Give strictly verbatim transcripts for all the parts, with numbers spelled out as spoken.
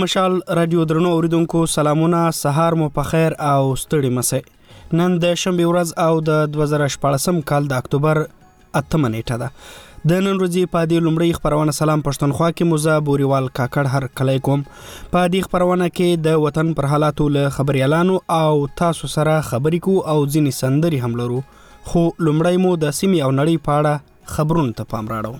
مشال رادیو درنو اوریدونکو سلامونه، سهار مو په خیر او ستړي مسئ. نن د شنبه ورځ او د دوه زره شپاړسم کال د اکتوبر اتمه نیټه ده. د نن ورځې په دې لومړی خبرونه سلام پښتونخوا کې موزه بوريوال کاکړ هر کلی کوم. په دې خبرونه کې د وطن پر حالاتو له خبريالانو او تاسو سره خبرې کو او ځینې سندري هم لرو. خو لومړی مو د سیمې او نړۍ په اړه خبرونه ته پام راړو.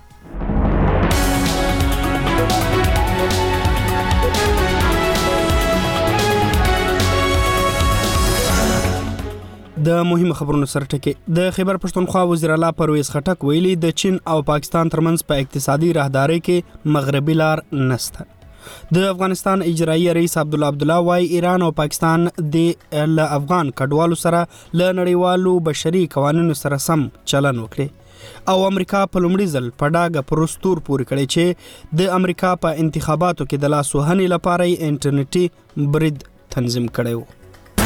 د مهمه خبرونو سره ټکی. د خیبر پښتونخوا وزیر اعلی پرویز خټک ویلي د چین او پاکستان ترمنځ په اقتصادي راهداري کې مغربي لار نشته. د افغانستان اجرایی رئیس عبدالله عبدالله وايي ایران او پاکستان د له افغان کډوالو سره له نړیوالو بشري قوانینو سره سم چلن وکړي او امریکا په لومړي ځل په ډاګه پرستور پورې کړی چې د امریکا په انتخاباتو کې د لاسوهنې لپاره انټرنیټي برید تنظیم کړی و.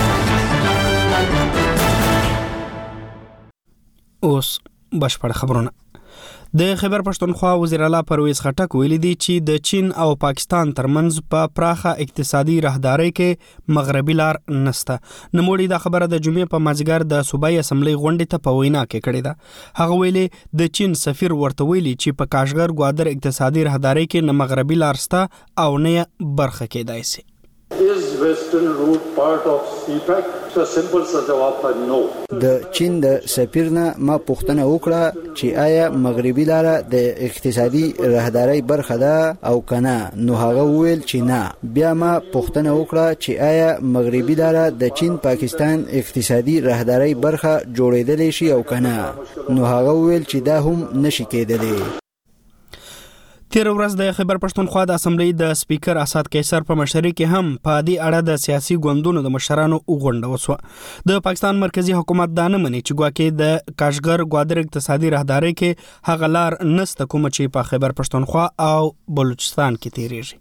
اوس بشپړ خبرونه. د خیبر پښتونخوا وزیر اعلی پرویز خټک ویلي دی چې د چین او پاکستان ترمنځ په پراخه اقتصادي راهداري کې مغربي لار نشته. نوموړي دا خبره د جمعې په مازیګر د صوبایي اسمبلی غونډې ته په وینا کې کړې ده. هغه ویلي د چین سفیر ورته ویلي چې په کاشغر ګوادر اقتصادي راهداري کې نه مغربي لار شته او نه برخه کېدای شي. Is western route part of C PAC? So simple सा जवाब था no. د چین د سفیر نه ما پوښتنه وکړه چې آیا مغربي لار د اقتصادي راهداري برخه ده او کنه، نو هغه وویل چې نه. بیا ما پوښتنه وکړه چې آیا مغربي لار د چین پاکستان اقتصادي راهداري برخه جوړېدلی شي او کنه، نو هغه وویل چې دا هم نشي کېدلی. تیر ورځ د خیبر پښتونخوا د اسمبلی د سپیکر اسد قیصر په مشرۍ کې هم په دې اړه د سیاسي ګوندونو د مشرانو غونډه وسوه. د پاکستان مرکزی حکومت دا نه مني چې ګواکې د کاشغر ګوادر اقتصادي راهداري کې هغه لار نسته کوم چې په خیبر پښتونخوا او بلوچستان کې تیریږي.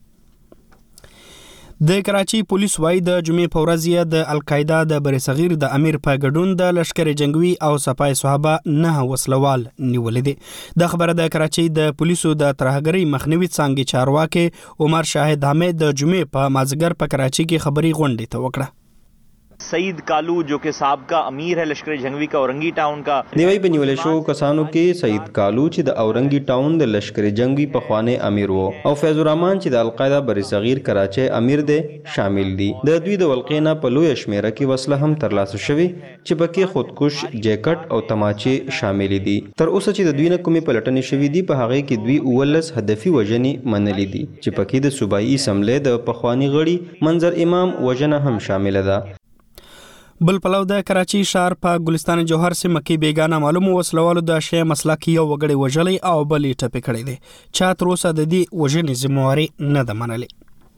د کراچي پولیس وايي د جمعې په ورځ د القاعده د برصغیر د امیر په ګډون د لشکر جنگوي او سپاه صحابه نه وسلوال نیولې دي. د خبره د کراچي د پولیسو د ترهګرۍ مخنیوي څنګه چارواکي عمر شاهد حمید د جمعې په مازیګر په کراچي کې خبري غونډه ته وکړه. सईद कालू जो कि साबका अमीर है लश्कर जंगवी का औरंगी टाउन का نیوی بنیول شو کسانو کې سید کالو چې د اورنګي ټاون د لشکر جنگي په خوانه امیر وو او فیض الرحمن چې د القاعده برصغیر کراچي امیر دی شامل دي. د دوی د ولقینا په لوی شمیره کې وسله هم ترلاسه شوی چې پکې خودکش جیکټ او تماچې شامل دي. تر اوسه چې د دوی نه کومې پلټنې شوې دي په هغه کې دوی اولس هدفي وجنې منلې دي چې پکې د صوبایي اسمبلی د پخوانی غړي منظر امام وجنه هم شامل ده. بل پلو د کراچي ښار په ګلستان جوهر سیمه کې بیگانه معلوم وسلوالو د شی مسلک یو وګړي وژلي او بلې ټپي کړي دي. چا تر اوسه د دې وژنې ذمہواري نه ده منلې.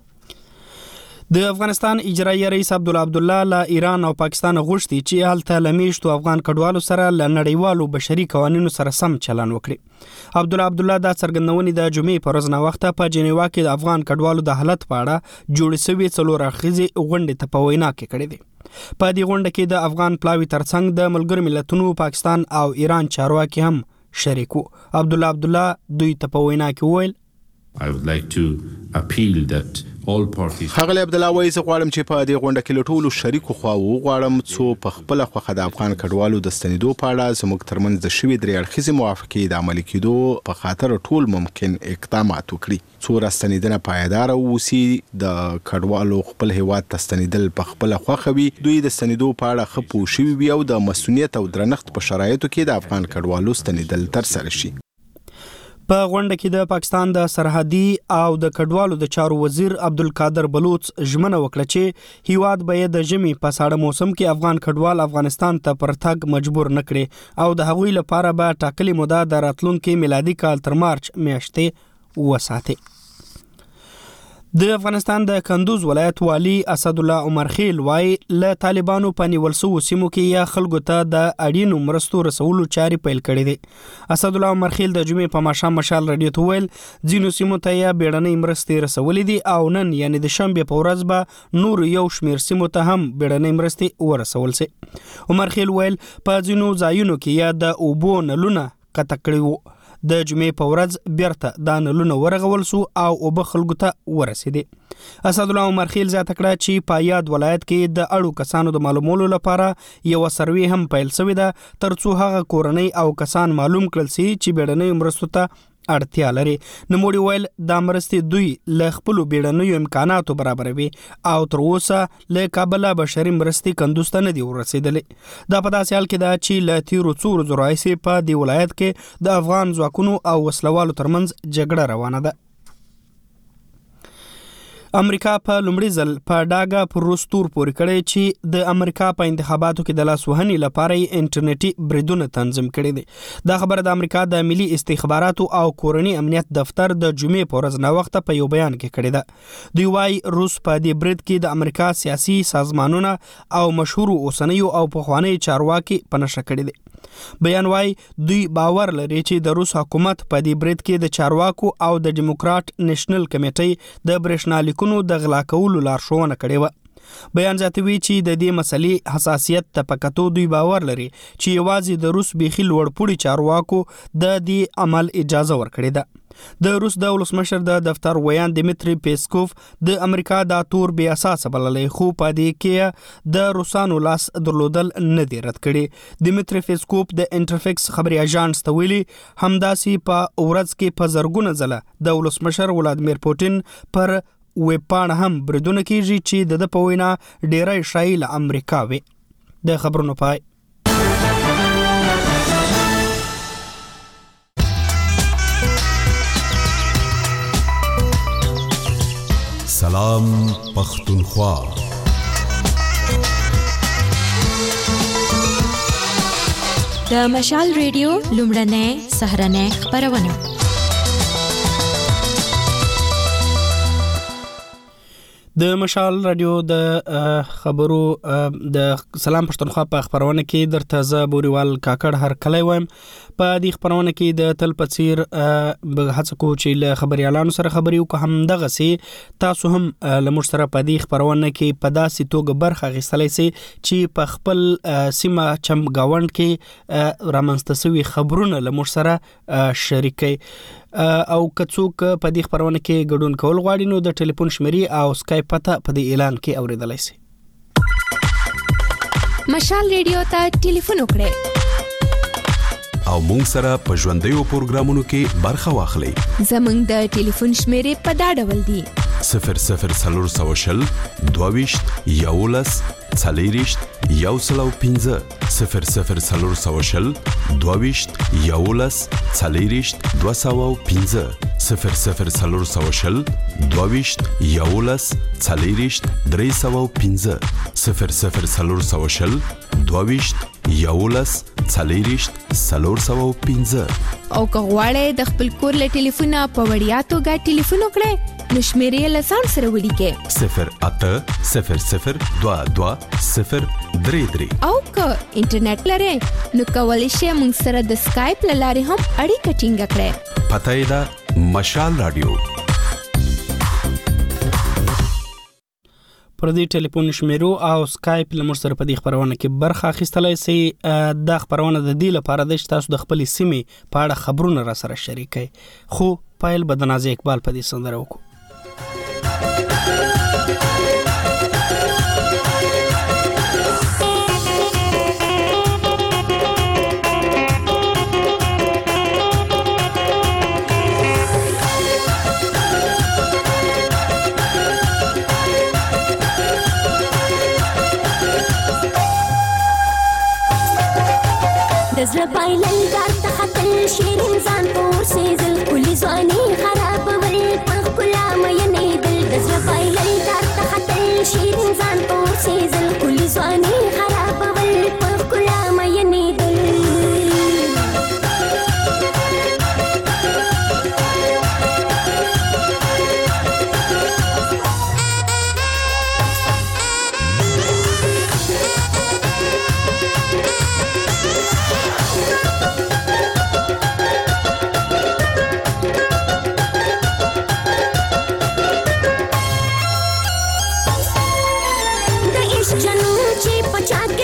د افغانستان اجرایی رئیس عبدالله عبدالله له ایران او پاکستان غوښتي چې هلته له میشتو افغان کډوالو سره له نړیوالو بشري قوانینو سره سم چلن وکړي. عبدالله عبدالله دا څرګندونې د جمعې په ورځ ناوخته په جنیوا کې د افغان کډوالو د حالت په اړه جوړې شوې څلور اړخیزې غونډې ته په وینا کې کړې دي. په دې غونډه کې د افغان پلاوي ترڅنګ د ملګرو ملتونو پاکستان او ایران چارواکي هم شریک وو. عبدالله عبدالله دوی ته په وینا کې وویل I would like to appeal that all parties هغه عبدالله وایي زه غواړم چې په دې غونډه کې له ټولو شریکو خواوو وغواړم څو په خپله خوښه د افغان کډوالو د ستنېدو په اړه زموږ ترمنځ د شوې درې اړخیزې موافقې د عملي کېدو په خاطر ټول ممکن اقدامات وکړي. څو راستنېدنه پایداره واوسي، د کډوالو خپل هیواد ته ستنېدل په خپله خوښه وي، دوی د ستنېدو په اړه ښه پوه شوي وي او د مسؤلیت او درنښت په شرایطو کې د افغان کډوالو ستنېدل ترسره شي. په غونډه کې د پاکستان د سرحدي او د کډوالو د چارو وزیر عبدالقادر بلوچ ژمنه وکړه چې هیواد به د ژمي په ساړه موسم کې افغان کډوال افغانستان ته پر تګ مجبور نه کړي او د هغوی لپاره به ټاکلي موده د راتلونکي میلادي کال تر مارچ میاشتې وساتي. د افغانستان د کندوز ولایت والی اسد الله عمر خیل وايي له طالبانو په نیول شوو سیمو کې یا خلکو ته د اړینو مرستو رسولو چارې پیل کړې دي. اسد الله عمر خیل د جمعې په ماښام مشال رادیو ته ویل ځینو سیمو ته یا بیړنۍ مرستې رسولې دي او نن یعنی د شنبې په ورځ به نور یو شمیر سیمو ته هم بیړنۍ مرستې ورسول شي. عمر خیل ویل په ځینو ځایونو کې یا د اوبو نلونه قطع کړي وو. د جمعې په ورځ بیرته دا نلونه ورغول سو او اوبه خلکو ته ورسېدې. اسد الله عمر خیل زیاته کړه چې په یاد ولایت کې د اړو کسانو د معلومولو لپاره یو سروې هم پیل شوې ده ترڅو هغه کورنۍ او کسان معلوم کړل شي چې بیړنۍ مرستو ته اړتیا لري. نوموړي ویل دا مرستې دوی له خپلو بیړنیو امکاناتو برابروي او تر اوسه له کابله بشري مرستې کندوز ته نه دي ورسېدلې. دا په داسې حال کې ده چې له تیرو څو ورځو راهیسې په دې ولایت کې د افغان ځواکونو او وسلوالو ترمنځ جګړه روانه ده. امریکا په لومړي ځل په ډاګه پر روس تور پورې کړی چې د امریکا په انتخاباتو کې د لاسوهنې لپاره یې انټرنیټي بریدونه تنظیم کړي دي. دا خبره د امریکا د ملي استخباراتو او کورني امنیت دفتر د جمعې په ورځ ناوخته په یو بیان کې کړی ده. دوی وايي روس په دې برید کې د امریکا سیاسي سازمانونه او مشهور اوسنیو او پخواني چارواکي په نښه کړي دي. بیان وايي دوی باور لري چې د روس حکومت په دې برید کې د چارواکو او د ډیموکرات نېشنل کمیټې د برېښنالیک کونو د غلا کولو لارښوونه کړې وه. بیان زیاتوي چې د دې مسلې حساسیت ته په کتو دوی باور لري چې یوازې د روس بیخي لوړپوړي چارواکو د دې عمل اجازه ورکړې ده. د روس د ولسمشر د دفتر ویان دیمیتری پیسکوف د امریکا دا تور بې اساسه بللی خو په دې کې د روسانو لاس درلودل نه دی رد کړي. دیمیتری پیسکوف د انټرفیکس خبري اژانس ته ویلي همداسې په ورځ کې په زرګونه ځله د ولسمشر ولادیمیر پوتین پر ویب پاڼه هم بریدونه کیږي چې د ده په وینا ډیری شایي له امریکا وي. د خبرونو پای. سلام پختونخوا. د مشال ریډیو لومړنۍ سهرنۍ خبرونه. د مشال رادیو د خبرو د سلام پښتونخوا په خبرونه کې درته زه بوريوال کاکړ هر کله وایم. په دې خبرونه کې د تل پڅیر به هڅه کوو چې له خبريالانو سره خبري وکړو. هم دغه سي تاسو هم لمر سره په دې خبرونه کې په داسې توګه برخه غوښتلای سي چې په خپل سیمه چم گاوند کې رامنځته شوی خبرونه لمر سره شریکي او کڅوک په دې خبرونه کې ګډون کول غواړي نو د ټلیفون شمیرې او اسکایپ پته په دې اعلان کې اوریدلای شي. مشال ریډیو ته ټلیفون وکړئ او مونږ سره په ژوندیو پروګرامونو کې برخه واخلئ. زمونږ د ټلیفون شمیرې په دا ډول دي: صفر صفر څلور سوه شل دوه ویشت یولس څلېرویشت یو سل او پنځه صفر صفر څلور سوه شل دوه ویشت یولس څلېرویشت دوه سوه او پنځه صفر صفر څلور سوه شل دوه ویشت یولس څلېرویشت درې سوه او پنځه صفر صفر څلور سوه شل دوه ویشت یولس څلېرویشت څلور سوه او پنځه. او که غواړئ د خپل کور له ټلیفونه په وړیا توګه ټلیفون وکړئ نو شمیرې له ځان سره ولیکئ: صفر اته صفر صفر دوه دوه صفر درې درې. او که انټرنیټ لرئ نو کولی شئ موږ سره د سکایپ له لارې هم اړیکه ټینګه کړئ. پته یې ده مشال رادیو. پر دې ټلیفون شمیرو او سکایپ لمر سره په دې خبرونه کې برخه اخیستلای سي. دا خبرونه د دې لپاره د تاسو د خپل سیمې په اړه خبرونه را سره شریکي. خو پایل بدنازي اقبال په دې سندره وکړو. دزر بايلل دار تخطل شيرين زان پور سيزل كل زواني خراب والبخ كلا ما ينيدل دزر بايلل دار تخطل شيرين زان پور سيزل كل زواني خراب والبخ كلا ما ينيدل.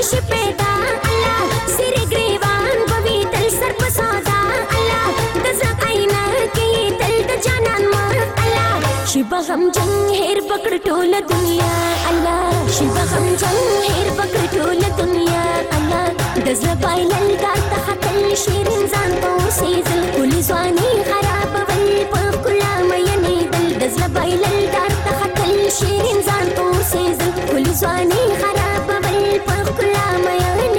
شپیدا الله سری گریوان بوی تل سر پسادا الله دزر بغم جنگ هیر پکړ ټول دنیا الله شي بغم جنگ هیر پکړ ټول دنیا الله د زړه بایلل کار ته خپل شیرین ځان په سیزل کلی ځواني خراب ول په کلا مې دل د زړه بایلل کار ته خپل شیرین ځان په سیزل کلی ځواني خراب ول په کلا مې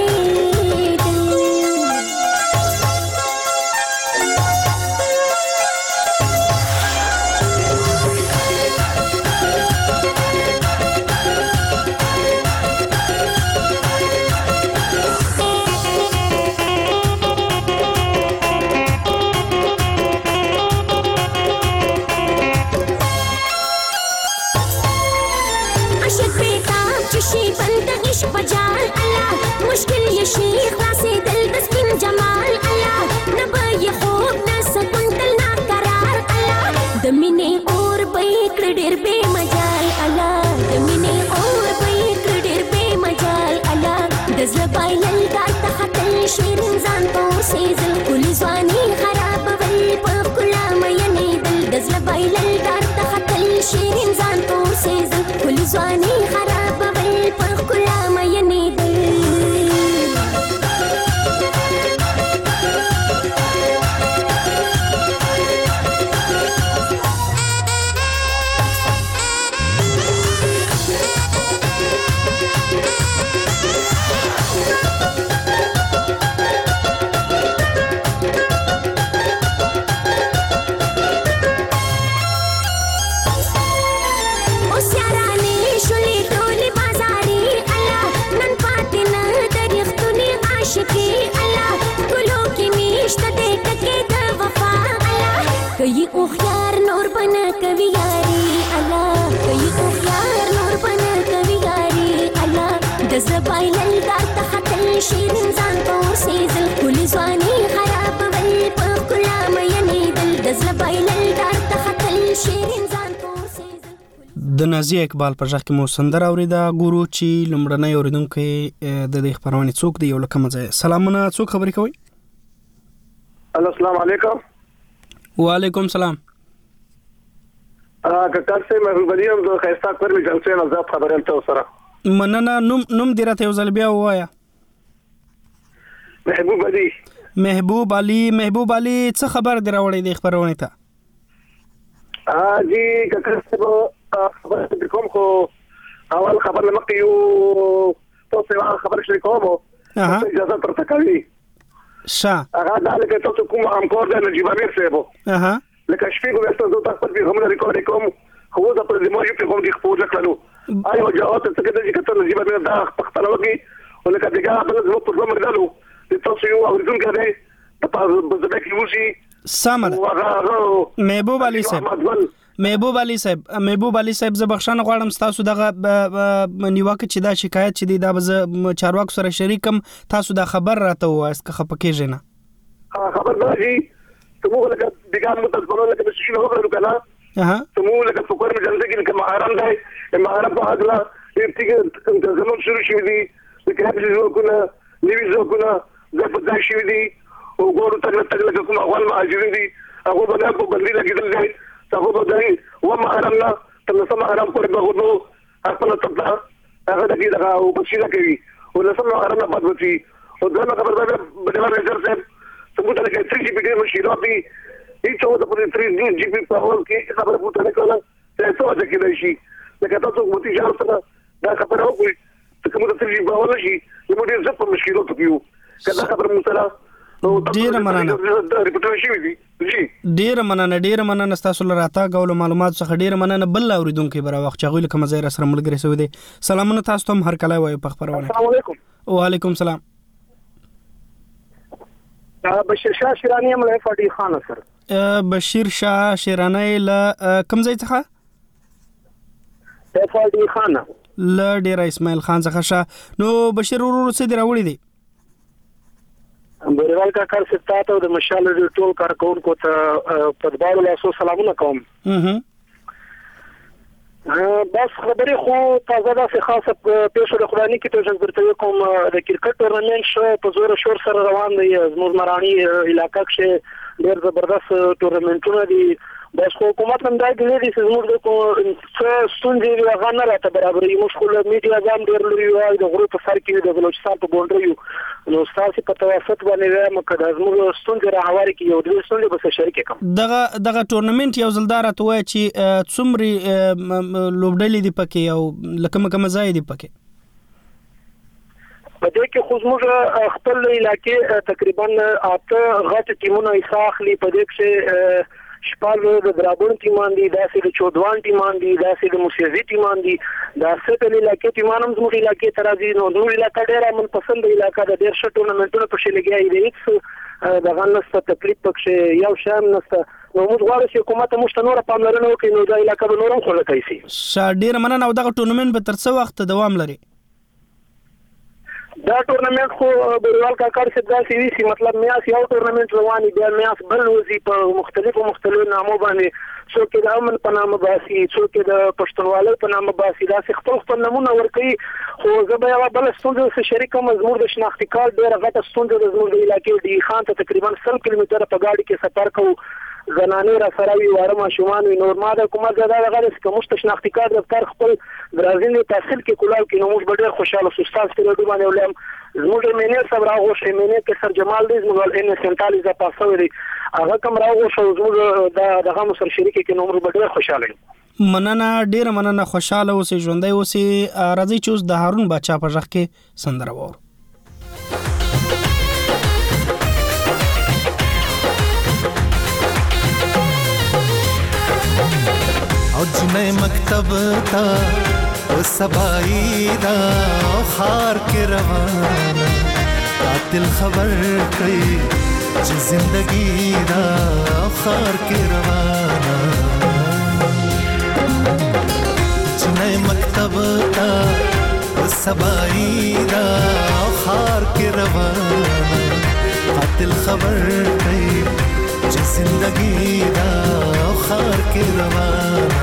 مشکل یې شي خلاصې دل د سپین جمال الله نه به یې خوب نه سکون تل ناقرار الله د مینې اور به یې کړ ډېر بې مجال الله د مینې اور به یې کړ ډېر بې مجال الله د زړه بایلل کار ته خپل شیرین ځان په سیزل کلی ځواني خرابول په ښکلا میینېدل د زړه بایلل کار ته خپل شیرین ځان په سیزل کلی ځواني خرابول په ښکلا میینېدل कई उखियार नूर बना कवि यारी अल्लाह कई उखियार नूर बना कवि यारी अल्लाह दस बाइलल का तखतल शीरिन जान तो सेजल कुल ज़वानी खराब वल पकुला मयनी दल दस बाइलल का तखतल शीरिन जान तो सेजल د نازي اقبال په ځخ کې مو سندره اوریدا ګورو چې لمړنۍ اوریدونکو د دې خبرونه څوک دی یو لکه مزه سلامونه څوک خبرې کوي السلام علیکم وعلیکم سلام ا ککر سے محبوب علي هم د خیستا پر می جلسه نه زاب خبرم ته سره مننه نوم نوم دیرته یو ځل بیا وایا محبوب علي محبوب علي محبوب علي څه خبر دراوړې د خبرونه ته ا جی ککر سے خبر کوم خو اول خبر لمقي یو تاسو خبر شری کوم اجازه تر تکوي شا هغه دا لکه تاسو کوم همکار دی نجیب امیر صاحب اها لکه شپې کوم تاسو تاسو په هم ریکارډ کوم خو دا پر دې مو یو په کوم دي خپل کړو آیو جواب ته څنګه چې کته نجیب امیر دا پختنه وږي ولکه دغه په زمو په کوم مرګلو تاسو یو اوریدون کړئ په بزبک یوشي سمه محبوب علي صاحب محبوب علي صاحب محبوب علي صاحب زه بخښنه غواړم تاسو دغه نیوکه چې دا شکایت چې دی دا چارواکو سره شریکم تاسو دا خبر راته وایست که خپکیږي نه خبر راځي ته موږ لکه دغه متاسفانه لکه شي نه وکړو کنه اها ته موږ لکه فکر مې جلسه کې کوم حرام دی محرم په اغلا ارتګ زمون شروع شوی دی لکه هغه څه کنه نیوي ځو کنه زه په ځای شوی دی او ګورو تل تل کوم اول مهاجرین دي هغه باندې په بندي لګیدل دی تاسو به دای و محرمنا تم سم محرم پر بغو خپل تطلع هغه دغه دغه او بشیره کوي او لسم محرمنا بعد وتی او دا خبر ده بدل رجر صاحب ثبوت لك ثري جي بي دي مشيرات دي هیڅ څه د ثري جي بي په اول کې خبره بوته نه کوله څه څه کې شي لکه تاسو موتی ځار سره دا خبره وکړي چې کوم د ثري جي په اول شي نو موږ زه په مشکلات کېو کله خبره مو سره ډیر مننه ډیر مننه ډیر مننه تاسو لراته غول معلومات څخه ډیر مننه بل اوریدونکو بر وخت چغول کوم ځای را سره ملګری سوي دي سلامونه تاسو ته هر کله وای په خبرونه السلام علیکم وعلیکم السلام بشیر شاه شیرانی هم له فاطی خان سره بشیر شاه شیرانی له کوم ځای څخه فاطی خان له ډیر اسماعیل خان څخه شاه نو بشیر ورور څه دی راوړی دی بریوال کا کار ستا ته د مشال ټول کارکونکو ته په دباړو لاسو سلامونه کوم بس خبرې خو تازه ده خاصه پېښه د خداني کې ته ځکه کوم د کرکټ ټورنمنت شو په زور شور سره روان دی زموږ مرانی علاقې کې ډېر زبردست ټورنمنټونه دي بس حکومت هم دا دی چې زموږ د څه ستونزې هغه نه راته برابرې موږ خو له میډیا ځان ډېر لري وایي د غرو په سر کې د بلوچستان په بونډریو نو ستاسو په توسط باندې وایم که د زموږ ستونزې راهواري کې یو دوه ستونزې به سره شریک کوم دغه دغه ټورنمنت یو ځلدار ته وایي چې څومره لوبډلې دي پکې او لکه کوم ځای دي پکې په دې کې خو زموږ خپل علاقې تقریبا اته غټ ټیمونه حصہ اخلي په دې کې شپږ د درابون ټیمان دي داسې د چودوان ټیمان دي داسې د موسیزي ټیمان دي دا څه د علاقې ټیمان هم زموږ علاقې ته راځي نو نور علاقې ډېره منپسند علاقې د ډېر ښه ټورنمنټونه پکې لګیایي دي هیڅ دغه نسته تکلیف پکې یو شان نسته نو موږ غواړو چې حکومت موږ ته نوره پاملرنه وکړي نو دا علاقې به نور هم خوږه کوي شي ډېره مننه او دغه ټورنمنټ به تر څه وخت دوام لري دا ټورنمنت خو بریوال کاکړ څخه داسې وی چې مطلب میاس یو ټورنمنت رواني بیا میاس بل وزي په مختلفو مختلفو نامو باندې څوک د امن په نامه باسي څوک د پښتونوالۍ په نامه باسي دا خپل خپل نمونه ورکوي خو زه به یو بل ستونزه سره شریک کوم زموږ د شناختی کارت ډېر غټه ستونزه د زموږ د علاقې دی خان ته تقریبا سل کیلومتره په ګاډي کې سفر کوو زنانې را سره وي واره ماشومان وي نور ما د حکومت دا دغه چې کوم شناختی کارت دفتر خپل برازیل تحصیل کې کولاو کې نو موږ به ډېر خوشاله شو تاسو په دې باندې ولیم زموږ مینر صاحب راغوښه مینر کې سر جمال دې زموږ ان سنټالیزه پاسو دی هغه کوم راغوښه زموږ د دغه مسر شریک کې نو موږ به ډېر خوشاله یو مننه ډېر مننه خوشاله اوسې ژوندۍ اوسې راځي چې اوس د هارون بچا په ژغ کې سندره وور او جنې مکتب تا او سبای دا خار کې روانه قاتل خبر کوي چې زندگی دا خار کې روانه جنې مکتب تا او سبای دا خار کې روانه قاتل خبر کوي چې زندگی دا خار کې روانه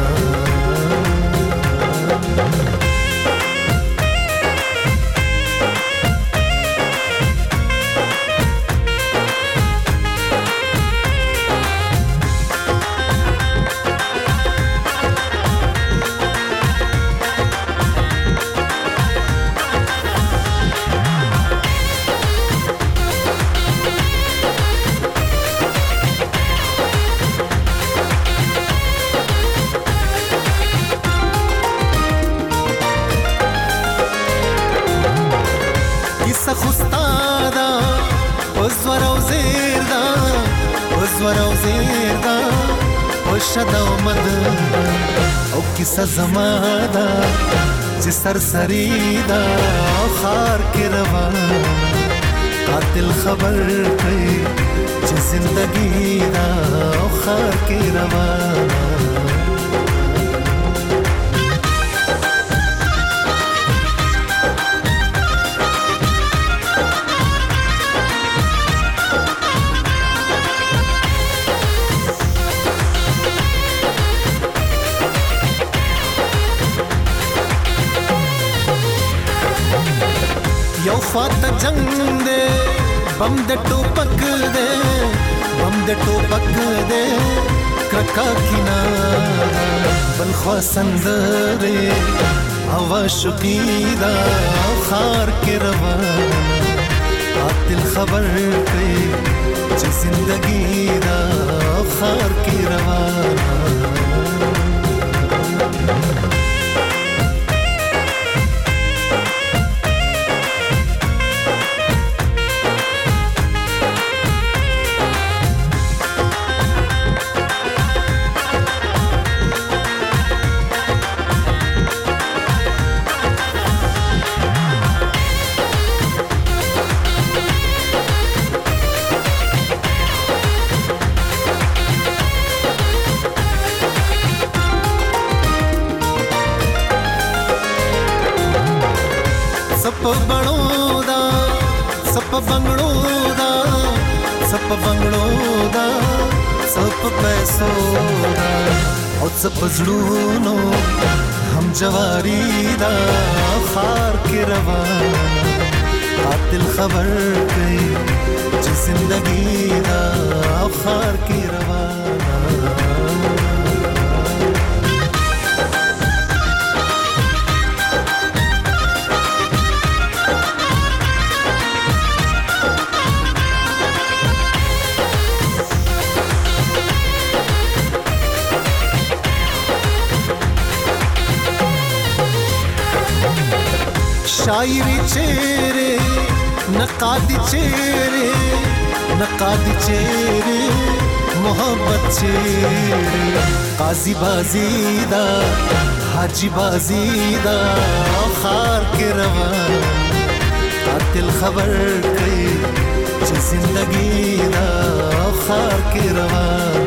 شدو مد او کیسه زمادا چې سرسری دا خار کې روان قاتل خبر کوي چې زندگی دا خار کې روان فات جنگ دے بم دے ٹوپک دے بم دے ټوپک دے کرکا کنارا بلخوا سندرے هوا شقیدا خار کے روان قاتل خبر کئی چې زندگی دا خار کے روان सप बंगड़ो दा सप बंगड़ो दा सप बंगड़ो दा सप पैसो दा और सप जड़ूनो हम जवारी दा खार के रवान कातिल खबर कई जिस जिंदगी दा खार के रवान شاعری چهره نقادی چهره نقادی چهره محبت چهره قاضی بازی دا حاجی بازی دا خار کے روان قاتل خبر کئی چه زندگی دا خار کے روان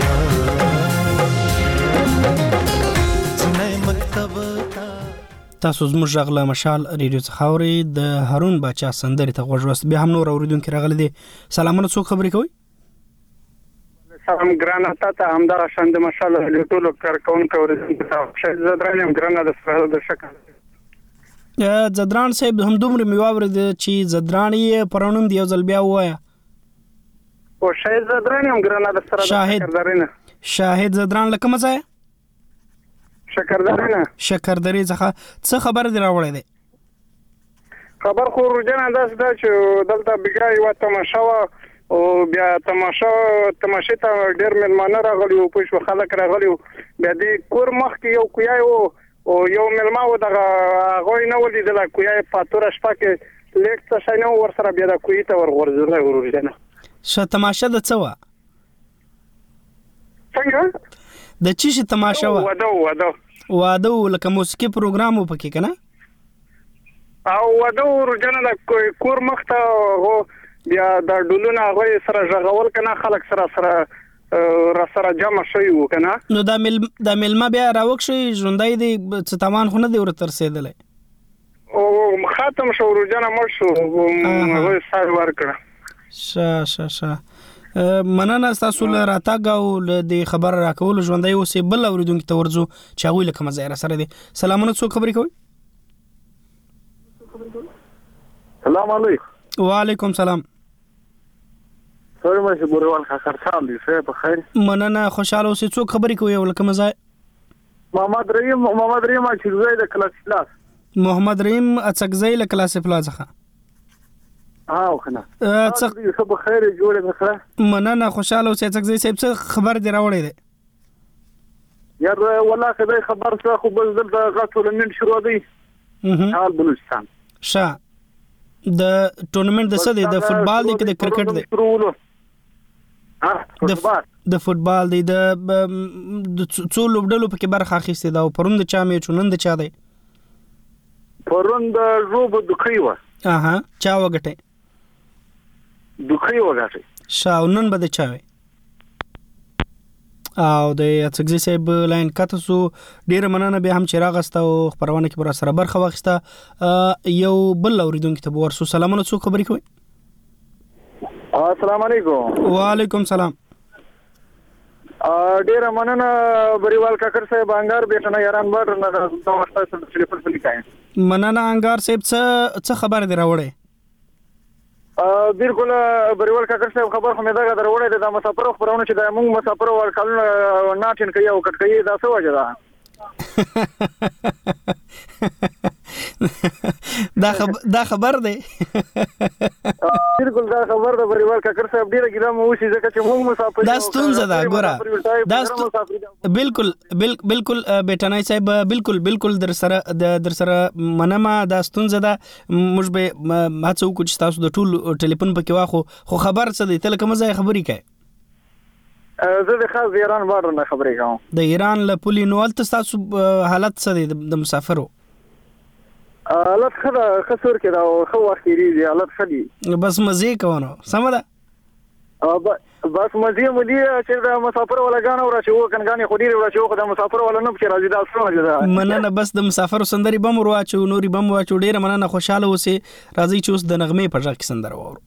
جنای مکتب تا تاسو زموږ غږ له مشال ریډیو څخه اورئ. د هارون باچا سندرې ته غوږ وست. بیا هم نور اوریدونکي راغلي دي. سلامونه، څوک خبرې کوي؟ سلام ګرانه، تا ته همدغه شان د مشال ریډیو ټولو کارکوونکو اوریدونکو ته شاید زدران یم ګرانه د سره د شکر زدران صاحب هم دومره مې واورېد چې زدران یې پرونم دی یو ځل بیا ووایه. او شاید زدران یم ګرانه د سره د شکردرینه. شاهد زدران له کومه ځایه؟ شکردرینه. شکردرې څخه څه خبر دی راوړی دی؟ خبر خو روجنه داسې ده چې دلته بګا یوه تماشه وه او بیا تماشه تماشې ته ډېر مېلمانه راغلي وو، پوه شوه، خلک راغلي وو. بیا د کور مخکې یو کویای و او یو مېلمه و، دغه هغوی نه ولیدله کویای په توره شپه کې لیک څه شی نه و ورسره، بیا د کویي ته ورغورځېدلی و روجنه. ښه، تماشه د څه وه؟ څنګه؟ د چی شي تماشه وه؟ واده و واده واده و لکه موسیقي پروګرام و پکې که نه؟ او واده و روجنه د کور مخ ته بیا د ډولونه هغوی سره غږول که نه، خلک سره سره را سره جمع شوي وو که نه. نو دا مېلمه بیا راوکښئ ژوندی دی، څه تاوان خو نه دی ورته رسېدلی؟ او ختم شو روجنه، مړ شو، هغوی ساه یې ورکړه. ښه ښه ښه، مننه ستاسو له راتګ او له دې خبره راکولو. ژوندی اوسئ. بل اورېدونکي ته ورځو چې هغوی له کومه ځایه راسره دي. سلامونه، څوک خبرې کوئ؟ سلام علیکم. وعلیکم سلام. سوري مشه بوروال خاطر سال دي څه په خیر. مننه، خوشاله اوسئ. څوک خبرې کوي او له کومه ځای؟ محمد رحیم محمد رحیم اڅکزی د کلاس پلاس. محمد رحیم اڅکزی له کلاس پلاس څخه. ها وکنه. څه څه په خیر جوړه مثلا. مننه، خوشاله اوسئ. اڅکزی صاحب څه خبر دی راوړی دی؟ یار والله خدای خبر څه خو بل دلته غاټو لمن شروع دی. حال بلوچستان. ښه، د ټورنمنت د څه دی؟ د فوټبال دی که د کرکټ دی؟ د فوټبال دی. د څو لوبډلو پکې برخه اخیستې ده او پرون د چا میچ و نن د چا دی؟ پرون د ژوبو دوکۍ وه. اها، چا وګټی؟ دوکۍ وګټی. ښه، او نن به د چا وی؟ او د اڅکزی صاحب لاین کته سو. ډیره مننه بیا هم چې راغسته او خبرونه کې بر سره برخه واخیسته. یو بل اوریدونکو ته ورسو. سلامونه، څوک خبرې کوي؟ السلام علیکم. وعلیکم سلام. ډیره مننه بریوال کاکر صاحب انګار بیٹنه یاران بار نه د واسطه سره ټلیفون ولیکای. مننه انګار صاحب، څه څه خبر دی راوړی؟ بالکل بریوال کاکر صاحب خبر خو مې دا دروړې ده. د مسافر خبرونه چې د موږ مسافر ور کالونه ناټین کوي او کټ کوي، دا څه وجه ده؟ دا خبر دا خبر دی. بالکل دا خبر ده بریوال کاکر صاحب. ډیره ګیله مو وشي ځکه چې موږ مسافر دا ستونزه ده. ګوره دا بالکل بالکل بیٹنای صاحب، بالکل بالکل در سره در سره منمه. دا ستونزه ده. موږ به هڅه وکړو چې تاسو د ټول ټلیفون پکې واخو، خو خبر څه دی؟ ته له کومه ځایه خبرې کوې؟ زه د خاص ایران بارډر نه خبرې کوم. د ایران له پولې نو هلته ستاسو حالت څه دی د مسافرو؟ حالت ښه ده، ښه سور کې ده او ښه وخت تېرېږي. حالت ښه دي. بس مزې کوو نو، سمه ده؟ بس مزې مو دي چې د مسافر والا ګاڼه وراچوو، کنګانې خو ډېرې وراچوو، خو د مسافر والا نه پکې راځي. دا څه وجه ده؟ مننه. بس د مسافرو سندرې به مو ورواچو، نورې به مو واچو. ډېره مننه، خوشحاله اوسئ. راځئ چې اوس د نغمې په غږ کې سندره واورو.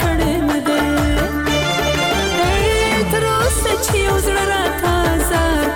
زړه راته زار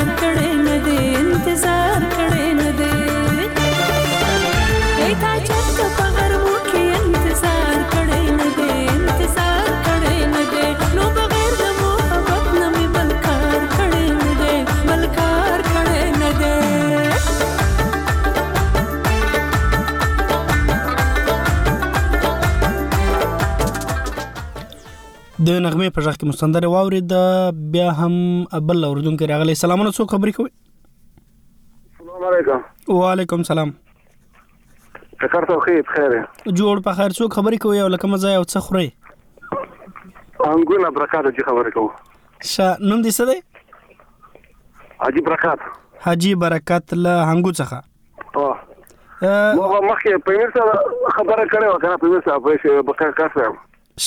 انتظار کړي نه دي انتظار کړي نه دي ایتا چت په غرمو کې انتظار کړي نه دي انتظار کړي نه دي نو بغیر د محبت نه مې بلکار کړي نه دي بلکار کړي نه دي د نغمه په ځخ کې مستندره واورید بیا هم بل اوردونکو راغلی. سلامونه، څو خبرې کوي؟ السلام علیکم. وعلیکم سلام. فکر ته خیر خیر جوړ په خیر. څو خبرې کوي او لکه مزه او څه خوري؟ انګونه برکات چې خبرې کوو. ش نوم دې څه دی؟ حاجی برکات. حاجی برکات له هنګو څخه. اه مو مخکې په مې سره خبره کړې و کنه، په مې سره په بکر کاسه ش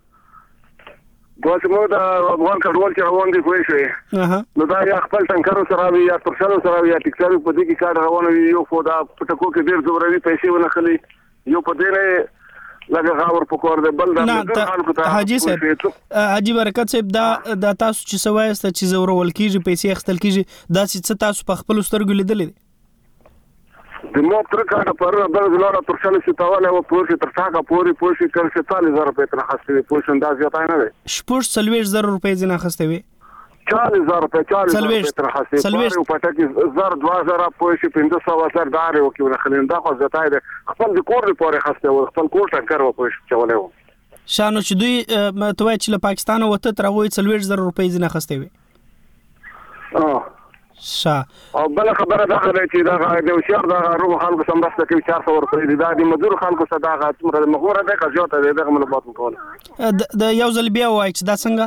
دوه مو دا افغان کډوال چې روان دي کوی شي نو دا یا خپل ټنکرو سره وي یا ترشلو سره وي یا ټیکسارو په دې کې کار روان وي، یو خو دا پټکو کې ډیر زوري پیسې ونه خلی، یو په دې نه لکه غاور پکور دی بل دا خلکو ته. حاجی صاحب حاجی برکت صاحب دا د تاسو چې سوایسته چې زورول کیږي پیسې اخستل کیږي دا چې تاسو په خپل سترګو لیدلې دي؟ د مو تر کاټه پر بل زلاره ترشلو چې تاواله او پورې تر څاګه پورې پورې کړ چې چالیس هزار روپے تر خاصه پورې انداز یاته نه دی شپږ څلوېښت زره روپے ځنه خسته وي چالیس هزار روپے چالیس هزار تر خاصه پورې او پټه کې زر دوه زره پورې پنځه سوه زر دار او کې ورخلین دا خو زتای ده خپل د کور لپاره خاصه او خپل کور ټنکر و پورې چولې و شانو چې دوی توای چې له پاکستان وته تر وای څلوېښت زره روپے ځنه خسته وي. اه شا او بل خبره دا غره چې دا د وشار دا روح خلکو سمرسته کوي چار سو ورکړي دي دا د مزدور خلکو صداغه څومره مغوره ده قضیه ته دغه ملوبات کوله د یو ځل بیا وای چې دا څنګه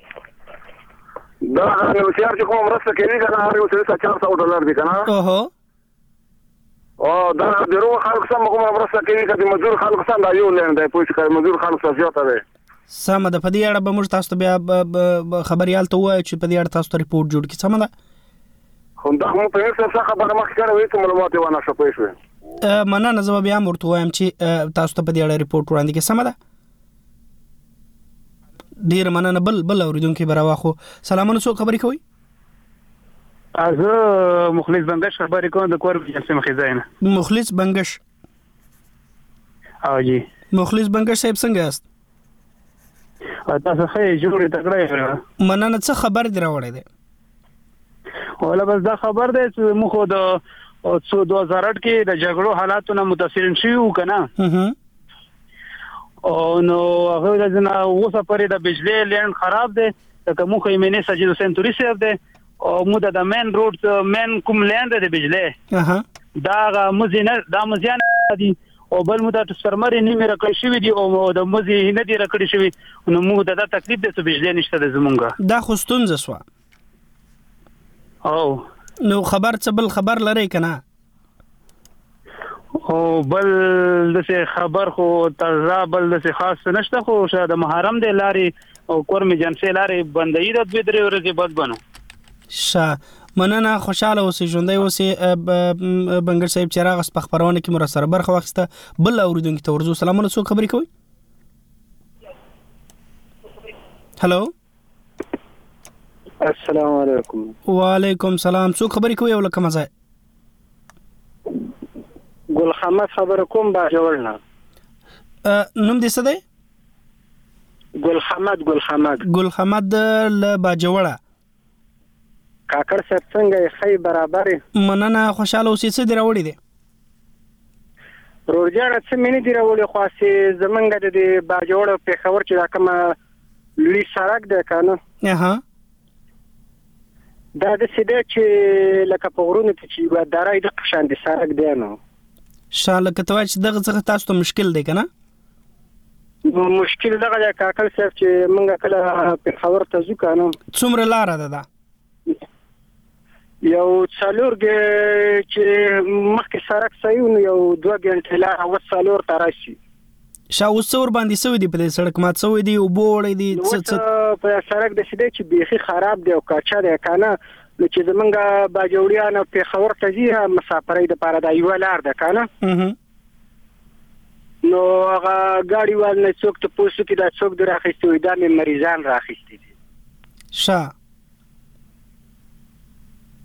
دا د وشار چې کوم مرسته کوي کنه هر یو څه چار سو ډالر دي کنه اوهو او دا د روح خلکو سم کوم مرسته کوي چې د مزدور خلکو سم دا یو لند دی پوه چې مزدور خلکو زیاته ده سم ده. په دې اړه به موږ تاسو ته بیا خبريال ته وای چې په دې اړه تاسو ته ریپورت جوړ کړئ. سم ده خو دا مو په څه څه خبره مخ کړه وې ته معلومات ونه شو پېښ وې مننه. زه بیا مرته وایم چې تاسو ته په دې اړه ریپورت وړاندې کې. سم ده ډیر مننه. بل بل اوریدونکو براواخو. سلامونه، څو خبرې کوي؟ زه مخلص بنگش خبرې کوم د کور جنسي مخزاینه. مخلص بنگش. او جی مخلص بنگش صاحب څنګه یاست؟ تاسو ښه جوړې تکړه. مننه. څه خبر دی راوړې ده؟ ولا بس دا خبر ده چې موږ د دوه هزار اته کې د جګړو حالاتونو متاثرین شوو کنه او نو هغه د جنا اوسه پرې د بجلی لین خراب ده ته موږ یې منې سجدو سنتوري سیف ده او موږ د مین روډ مین کوم لین ده د بجلی دا مزینه دا مزیان دي او بل موږ د سرمر نیمه رکړې شوې دي او د مزي نه دي رکړې شوې نو موږ د تکلیف د بجلی نشته د زمونږه دا خوستون زسوا او نو خبر څه بل خبر لري کنه او بل دغه خبر خو تازه بل دغه خاص نشته خو شاید محرم دی لاري او کورمي جنسي لاري بندي د دوه درې ورځې بعد بنو شا مننه. خوشاله اوسې ژوندۍ اوسې بنگړ صاحب چراغ په خبرونه کې مر سره برخه واخسته. بل اوریدونکو ته ورزو. سلامونه، څو خبرې کوي؟ هالو السلام علیکم. وعلیکم سلام. څو خبرې کوي او لکه مزه؟ ګل حمد خبر کوم با جوړنا. نوم دې څه دی؟ ګل حمد. ګل حمد ګل حمد ل باجوړه. کاکړ صاحب څنګه خی برابر؟ مننه. خوشاله اوسې. څه دی راوړی دی؟ روزانه څه مینه دی راوړی خو سي زمنګ د باجوړه په خبر چې دا کوم لوی سړک ده کنه. اها دا د سیده چې لکه په غرونو کې چې و دارای د قشان د سړک دی نو شاله کته چې دغه څه تاسو ته مشکل دی کنه؟ مشکل دغه کاکل صاحب چې مونږ کله په خبر ته ځو کنه څومره لار ده دا یو څلورګه چې مخکې سړک صحیح نو یو دوه غنټه لار او څلور تراشي شاو څور باندې سوي دی په سړک مات سوي دی او بوړې دی څه په سړک د شیدې چې بیخي خراب دی او کاچا دی کنه نو چې زمونږه باجوړیان په خبر ته ځي مسافرۍ د پاره د یو لار ده کنه نو هغه ګاډي وال نه څوک ته پوښتنه کې دا څوک دراخېستې وي دا مې مریضان راخېستې دي شا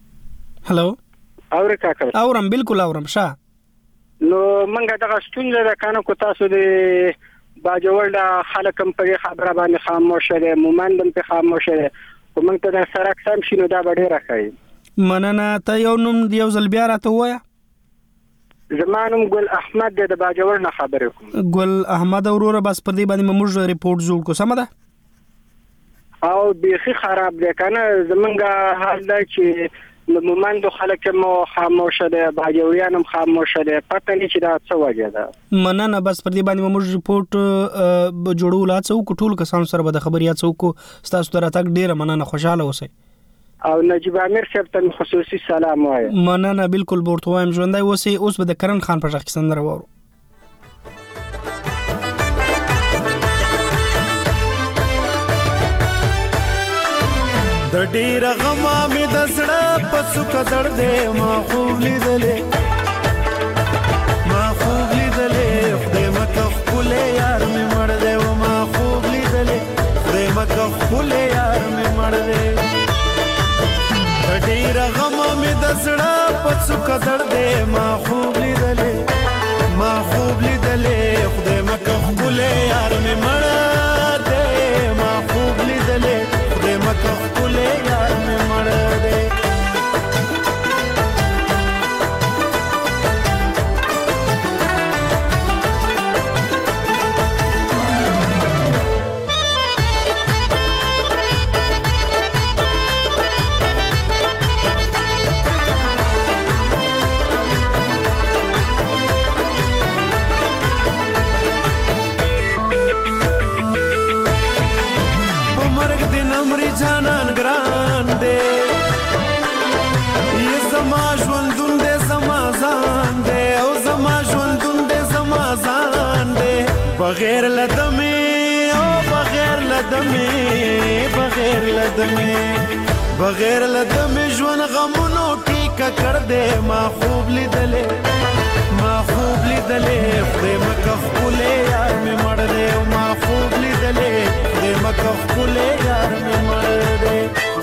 هلو اورې کاکل اورم بالکل اورم شاه نو منګه دغه ستونزه ده کنه کو تاسو د باجوړ د خلک هم په خبره باندې خاموش دي مومندم په خاموش دي کوم ته د سرک سم شنو دا ډیره کوي مننه ته یو نوم دی یو ځل بیا راته وایا زمانم ګل احمد د باجوړ نه خبرې کوم ګل احمد وروره بس پر دې باندې موږ ریپورت جوړ کو سم ده او بیخي خراب دی کنه زمونږه حال دا چې مومندو خلک مو خاموش دي باجوړیان هم خاموش دي پته نه چې دا څه وجه ده مننه بس پر دې باندې موږ ریپورت جوړول لاڅو کو ټول کسان سره به د خبريات څوک تاسو ته راتګ ډیره مننه خوشاله اوسئ او نجیب امیر صاحب ته خصوصي سلام وایم مننه بالکل ورته وایم ژوندۍ اوسئ اوس به د کرن خان په ځخ کې سندره وورو د ډیر غما می د زړه پسو کډړ دې ما خوب لیدلې ما خوب لیدلې خدای مکه خپل یار می مړ دې و ما خوب لیدلې خدای مکه خپل یار می مړ دې د ډیر غما می د زړه پسو کډړ دې ما خوب لیدلې ما خوب لیدلې خدای مکه خپل یار می مړ دې ما خوب لیدلې خدای مکه خپل یار می مړ دې جانان ګران دې یې زما ژوندون دې زما ځان دې او زما ژوندون دې زما ځان دې بغیر لدمې او بغیر لدمې بغیر لدمې بغیر لدمې ژوند غمونو ټیکه کړ دې ما خوب لیدلې ما خوب لیدلې خدای مکه خپل یار مې مړ دې ما خوب لیدلې خدای مکه خپل یار مې مړ دې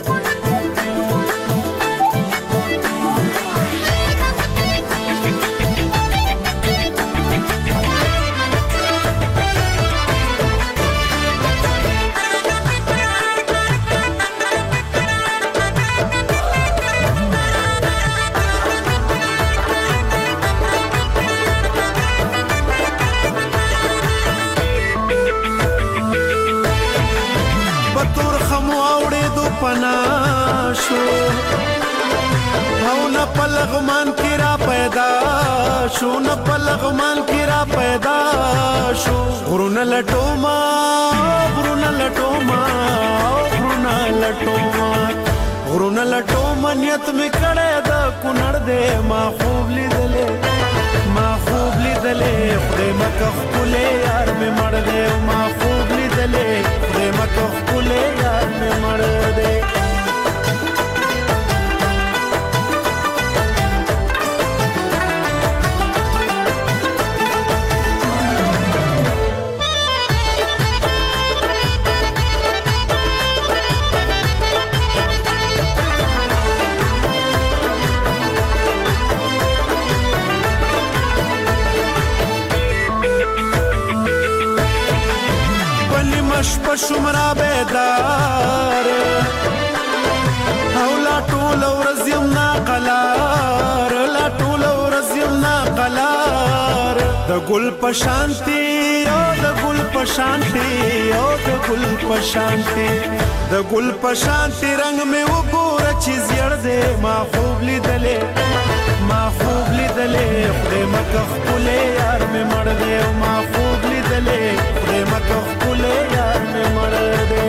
پناشو او نه پلغمان کی را پیدا شو نه پلغمان کی را پیدا شو غرون لټوما غرون لټوما غرون لټوما غرون لټوما نیت می کړه د کونړ دې ما خوب لیدلې ما خوب لیدلې خدای مکه خپل یار می مړ دې ما خوب لیدلې خدای مکه خپل یار می مړ دې شپه شمرا بیدار او لا ټول ورځ یم ناقلار لا ټول ورځ یم ناقلار د ګل په شانتي او د ګل په شانتي او د ګل په شانتي د ګل په شانتي رنگ مې وګوره چې زیړ دې ما خوب لیدلې ما خوب لیدلې خدای مکه خپل یار مې مړ دې ما خوب لیدلې خدای مکه خپل یار مې مړ دې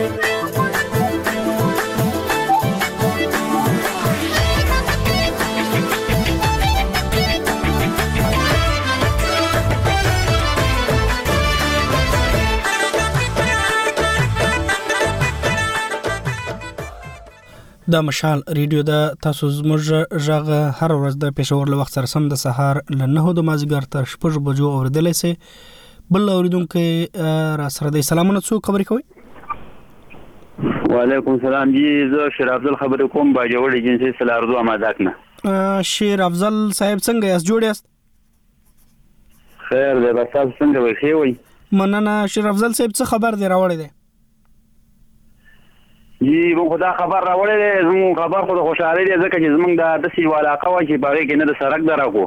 د مشال ریډیو د تاسو زموږ ژغ هر ورځ د پېښور له وخت سره سم د سهار ل نه د مازیګر تر شپږ بجو اوریدلې سي بل اوریدونکو را سره د سلامونه څو خبرې کوي وعلیکم السلام جی زه شیر عبد الخبر کوم باجوړ ایجنسی سلارزو آماده کنه شیر افضل صاحب څنګه یاست؟ جوړ یاست؟ خیر دی، بس تاسو څنګه وای ښه وای؟ مننه. شیر افضل صاحب څه خبر دی راوړی دی؟ جی موږ دا خبر راوړی دی، زموږ خبر خو د خوشحالۍ دی ځکه چې زموږ د داسې یوه علاقه وه چې په هغې کې نه د سړک دره کو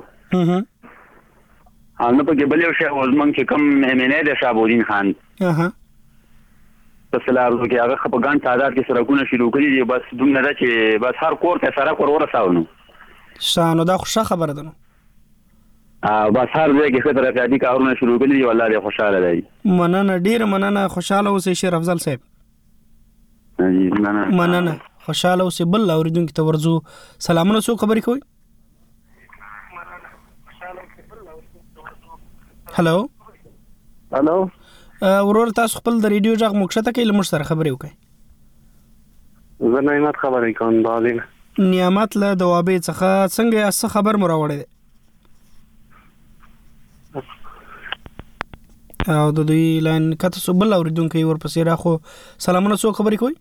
او نه پکې بل یو شی و زموږ چې کوم ایم این ای دی شهابالدین خان په سلارزو کې هغه ښه په ګڼ تعداد کې سړکونه شروع کړي دي. بس دومره ده چې بس هر کور ته سړک ور ورساو نو ښه نو دا خو ښه خبره ده نو بس هر ځای کې ښه ترافیکي کارونه شروع کړي دي. والله ډېر خوشحاله دی. مننه، ډېره مننه. خوشحاله اوسئ شیر افضل صاحب. مننه، خوشحاله اوسئ. بل اورېدونکي ته ورځو. سلامونه، څوک خبرې کوئ؟ هلو هلو ورور تاسو خپل د ریډیو غږ مکشته کې لمر سره خبرې وکړئ. زه نعمت خبرې کوم دالین. نعمت له دوابې څخه څنګه څه خبر مو راوړی دی؟ او د دوی لاین کته سو بل اوریدونکو ورپسې راخو. سلامونه، څوک خبرې کوئ؟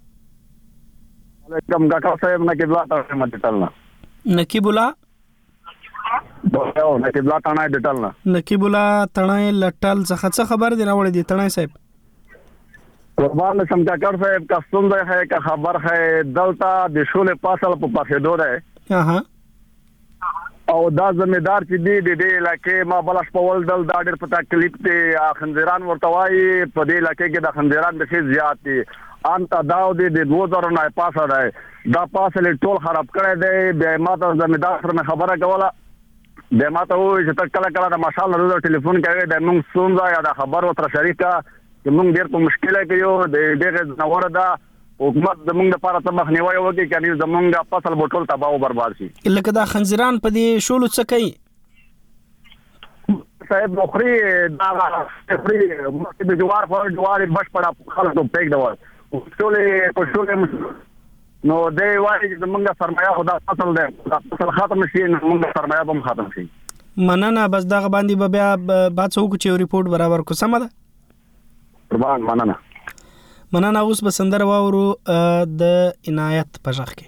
علیکم ډاکټر صاحب، نقیب الله تاسو مټلنا. نقیب الله دوه نقیب الله تنای ډټلنا. نقیب الله تنای لټل څخه څه خبر دی راوړی دی تنای صاحب؟ قربان سم ډاکټر صاحب کا څنګه ہے کا خبر ہے دلتا د شولې پاسل په پخېدو ده. ها او دا زمیدار چې دی د دې علاقې ما بلش په ول دل دا ډېر په تکلیف ته خنزیران ورته وایي. په دې علاقې کې د خنزیران د ښه زیات دي. انت داو دی د دوه زره نه پاسه ده. دا پاسل ټول خراب کړی دی. بیا ما ته زمیدار سره خبره کوله، بیا ما ته وایي چې ته کله کله د مشال نه ټلیفون کوي د موږ ستونزه یا د خبر ورته شریکه چې موږ ډېر په مشکله کې یو. د دغه ځناور ده حکومت زمونږ لپاره ته مخنیوي وکړي کني زمونږ فصل بوټول تباہ او برباد شي. لکه دا خنزیران په دې شولو څه کوي صاحب؟ مخري دا مخري د جوار په جوار بش پړه خلکو پېګ دا شولې په شولې نو دی وایي چې زمونږ سرمایه خدا فصل ده، فصل ختم شي نو موږ سرمایه به ختم شي. مننه. بس دغه باندې به بیا بعد څه وکړو چې ریپورت برابر کو. سمه ده. قربان مننه. مننه. اوس به سندره واورو د عنایت په غږ کې.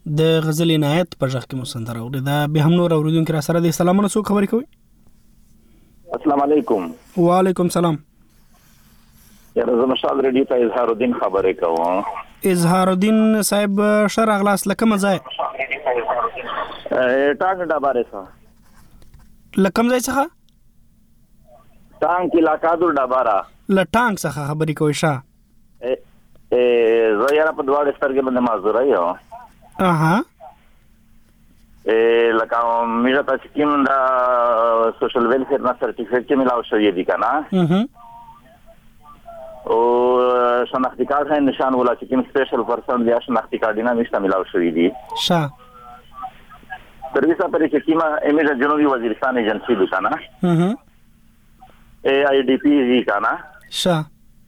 د غزل عنایت په ژغ کې مو سندره اورېده. بیا هم نور اوریدونکي را سره دي. سلامونه، څوک خبرې کوي؟ السلام علیکم. وعلیکم سلام. یاره زه مشال ریډیو ته اظهار الدین خبرې کوم. اظهار الدین صاحب ښه راغلاست. له کومه ځای؟ ټانګ ډبارې څخه. له کوم ځای څخه؟ ټانګ علاقه دور ډباره. له ټانګ څخه خبرې کوئ؟ ښه. زه یاره په دواړه سترګې باندې معذوره یم. اها. لکه میرا ته چې کوم دا سوشل ویلفیر نه سرټیفیکټ کې ملاو شوی دی که نه، او شناختی کارت هم نشان ولا چې کوم سپیشل پرسن بیا شناختی کارت نه نشته ملاو شوی دی. ښه. تر ویسه پرې چې کومه امیجه جنوبي وزیرستان ایجنسي دی که نه، ای آی ډي پی وي که نه. ښه.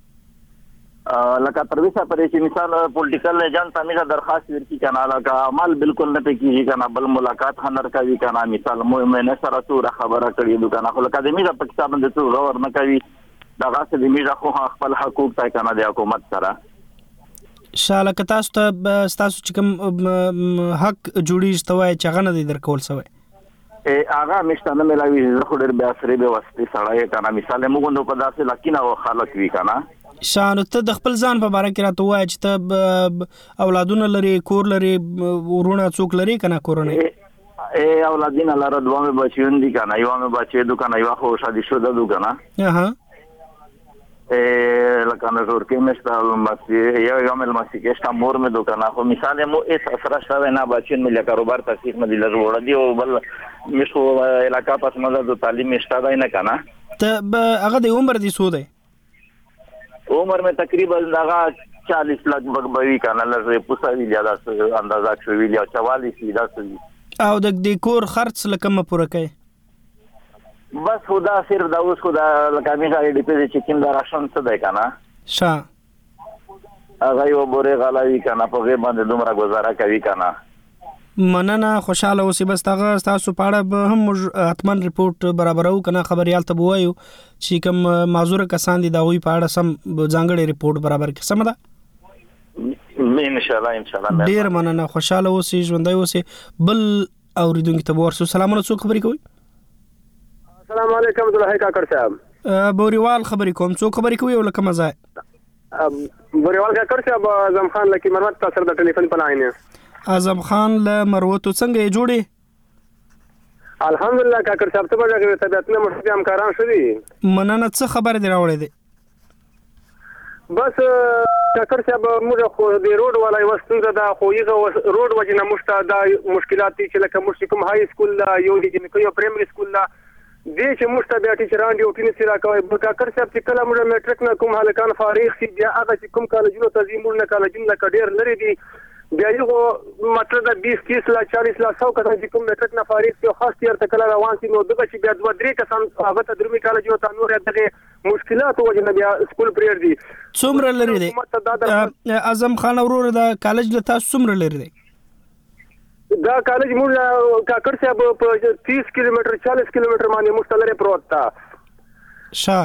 لکه تر ویسه پرې چې مثال پولیټیکل ایجنټ ته همیشه درخواست ورکړي که نه، لکه عمل بالکل نه پې کېږي که نه، بل ملاقات هم نه کوي که نه. مثال مې سره څومره خبره کړې ده که نه، خو لکه د همیشه په کتاب باندې څوک غور نه کوي. دغسې د همیشه خو خپل حقوق ته که نه د حکومت سره. ښه. لکه تاسو ته ستاسو چې کوم حق جوړېږي ته وایي چې هغه نه دی درکول سوی؟ هغه همیشه ته نه میلاوي. زه خو ډېر بې اثرې بې وسلې سړی یم که نه. مثال موږ غوندو په داسې لکینه خلک وي که نه. ښه. نو ته د خپل ځان په باره کې راته ووایه چې ته اولادونه لرې، کور لرې، ورونه څوک لرې که نه کورنۍ؟ اولادونه لره، دوه مې بچیون دي که نه، یوه مې بچی دو که نه، یوه خو شادي شده دو که نه. لکه نه زورکۍ مې شته، یو یوه مې لمسیکۍ شته، مور مې دو که نه. خو مثال مو هېڅ اثره شوی نه. بچیون مې له کاروبار تحقیق مې دي لږ وړه دي، او بل مې خو علاقه پس مزه د تعلیم مې شته دی نه که نه. ته هغه د عمر دي څو دی؟ عمر مې تقریبا دغه چالیس لږ بګ به وي که نه، لږ پوسه وي یا داسې اندازه شوي وي، یا چوالیس وي داسې وي. او د دې کور خرڅ له کومه پوره کوي؟ بس خو دا صرف دا اوس خو دا لکه همیشه آی ډي پي چې کوم دا راشن څه دی که نه، ښه، هغه یوه بورې غله وي که نه، په هغې باندې دومره ګزاره کوي که نه. مننه، خوشحاله اوسئ. بس هغه ستاسو په اړه به هم موږ حتما رپورټ برابرو که نه، خبریال ته به ووایو چې کوم معذوره کسان دي د هغوی په اړه سم ځانګړی رپورټ برابر کړي. سمه ده؟ انشاءالله انشاءالله. ډېر مننه، خوشحاله اوسئ، ژوندی اوسئ. بل اوریدونکي ته به ورسو. سلامونه، څوک خبرې کوي؟ السلام علیکم. زلحی کاکړ صاحب. بوریوال خبرې کوم. څوک خبرې کوي او له کومه ځای؟ بوریوال کاکړ صاحب، اعظم خان لکی مرمت تا سره د ټلیفون په لاین یم. اعظم خان له مروتو څنګه یې جوړې؟ الحمدلله کاکړ صاحب، ته به دغه طبیعت نه مشکل همکاران شو دي. مننه. څه خبرې دې راوړې دي؟ بس کاکړ صاحب، موږ خو د روډ والا یوه ستونزه ده، خو هغه روډ وجې نه موږ ته دا مشکلات دي چې لکه موږ چې کوم های سکول ده، یو د جنکۍ یو پرایمري سکول ده، دې چې موږ ته بیا ټیچران ډیوټي نشي راکوی. کاکړ صاحب چې کله موږ میټرک نه کوم هلکان فارغ شي، بیا هغه چې کوم کالجونو ته ځي، موږ نه کالجونه لکه ډېر لرې دي، بیا یو مطلب د بیس تیس لا چالیس لا سو کسان چې کوم میټرک نه فارغ شي او خاص تیر ته کله روان شي، نو دغه چې بیا دوه درې کسان هغه ته درومي کالجونو ته نور دغه مشکلات وجه نه بیا سکول پرېږدي. څومره لرې دی اعظم خان وروره د کالج له تاسو څومره لرې دی؟ دا کالج موږ کاکړ صاحب په تیس کیلومتر چالیس کیلومتر باندې موږ ته لرې پروت ده. ښه.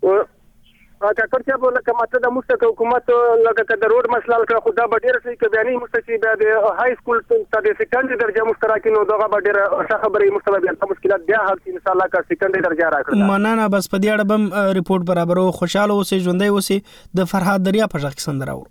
کاکړ صاحب لکه ماته د موږ ته حکومت لکه که د روډ مسله حل کړه، خو دا به ډېره صحیح که بیا نه موږ ته چې بیا د های سکول ته د سیکنډري درجه موږ ته راکړي، نو دغه به ډېره ښه خبره موږ ته به بیا مشکلات بیا حل شي انشاءالله که سیکنډري درجه راکړه. مننه. بس په دې اړه به هم رپورټ برابرو. خوشحاله اوسئ، ژوندی اوسئ. د فرهاد دریا په غږ کې سندره اورو.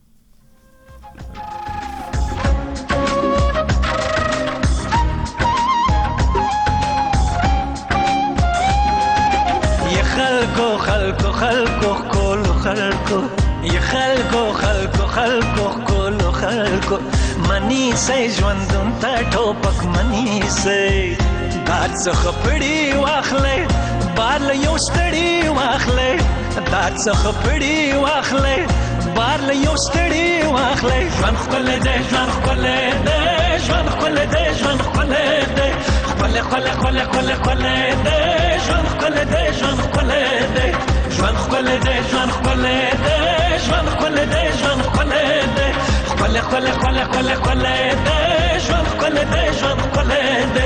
خلکو خلکو خلکو کولو خلکو ی خلکو خلکو خلکو کولو خلکو منی سي ژوندون ته ټوپک منی سي دار څخه پړی واخلې بار له یو ستړي واخلې دار څخه پړی واخلې بار له یو ستړي واخلې ژوند خپل دې ژوند خپل دې ژوند خپل دې ژوند خپل دې خپل خپل خپل خپل خپل دې ژوند خپل دې ژوند خپل دې ژوند خپل دې ژوند خپل دې ژوند خپل دې ژوند خپل دې خپل خپل خپل خپل خپل دې ژوند خپل دې ژوند خپل دې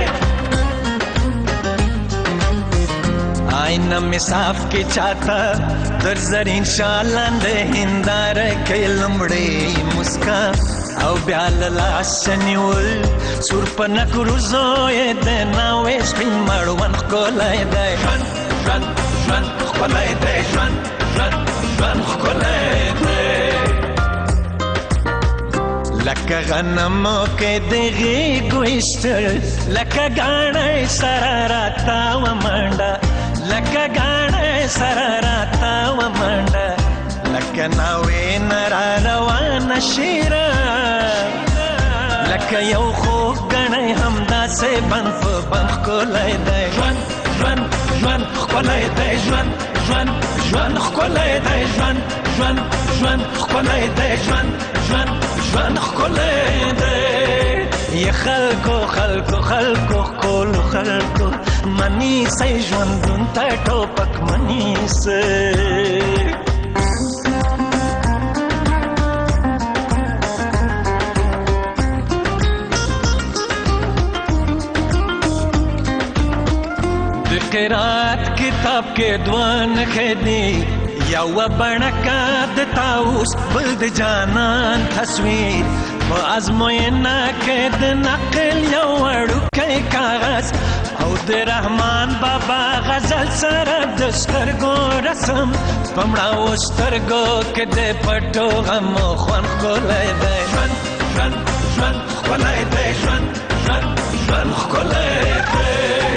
آئینه می صاف کې چاته در زرین شالنده هنداره کې لمړې مسکا او بیا لاس نیول سور په نکروزو یې د ناوې سپین مړوند ښکلی دی ژوند ژوند ژوند ښکلی دی ژوند ژوند ژوند ښکلی دی لکه غنمو کې د غېږو ایستل لکه ګاڼی سره راتاوه منډه لکه ګاڼی سره راتاوه منډه لکه ناوې نه را روانه شیره لکه یو خوږ ګڼی همداسې بند په بند ښکلی دی ژوند ژوند ژوند ښکلی دی ژوند ژوند ژوند ښکلی دی ژوند ژوند ژوند ښکلی دی ژوند ژوند ژوند ښکلی دی ی خلکو خلکو خلکو ښکلو خلکو منیسئ ژوندون ته ټوپک منیسئ قرات کتاب کې دوه نښې دي یوه بڼکه د طاووس بل د جانان تصویر په ازموینه کې د نقل یو وړوکی کاغذ او د رحمان بابا غزل سره د سترګو رسم په مړاوو سترګو کې د پټو غمو خوند ښکلی دی ژوند ژوند ژوند ښکلی دی ژوند ژوند ژوند ښکلی دی